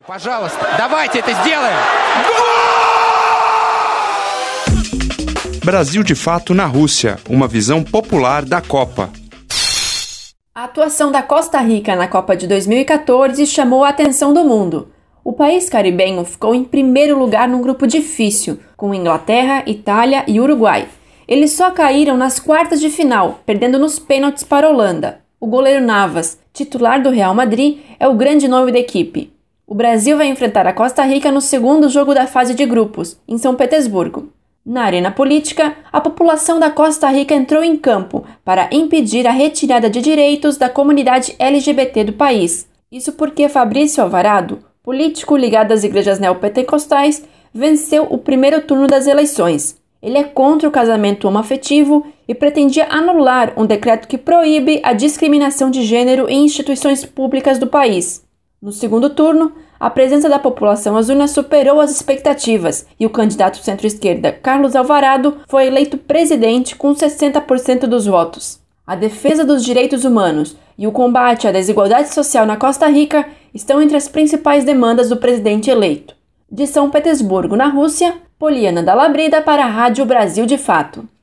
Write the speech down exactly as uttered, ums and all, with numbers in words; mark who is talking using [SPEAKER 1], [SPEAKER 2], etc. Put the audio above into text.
[SPEAKER 1] Пожалуйста, давайте это сделаем!
[SPEAKER 2] Brasil de fato na Rússia, uma visão popular da Copa.
[SPEAKER 3] A atuação da Costa Rica na Copa de dois mil e quatorze chamou a atenção do mundo. O país caribenho ficou em primeiro lugar num grupo difícil, com Inglaterra, Itália e Uruguai. Eles só caíram nas quartas de final, perdendo nos pênaltis para a Holanda. O goleiro Navas, titular do Real Madrid, é o grande nome da equipe. O Brasil vai enfrentar a Costa Rica no segundo jogo da fase de grupos, em São Petersburgo. Na arena política, a população da Costa Rica entrou em campo para impedir a retirada de direitos da comunidade L G B T do país. Isso porque Fabrício Alvarado, político ligado às igrejas neopentecostais, venceu o primeiro turno das eleições. Ele é contra o casamento homoafetivo e pretendia anular um decreto que proíbe a discriminação de gênero em instituições públicas do país. No segundo turno, a presença da população às urnas superou as expectativas e o candidato centro-esquerda Carlos Alvarado foi eleito presidente com sessenta por cento dos votos. A defesa dos direitos humanos e o combate à desigualdade social na Costa Rica estão entre as principais demandas do presidente eleito. De São Petersburgo, na Rússia, Poliana Dalabrida para a Rádio Brasil de Fato.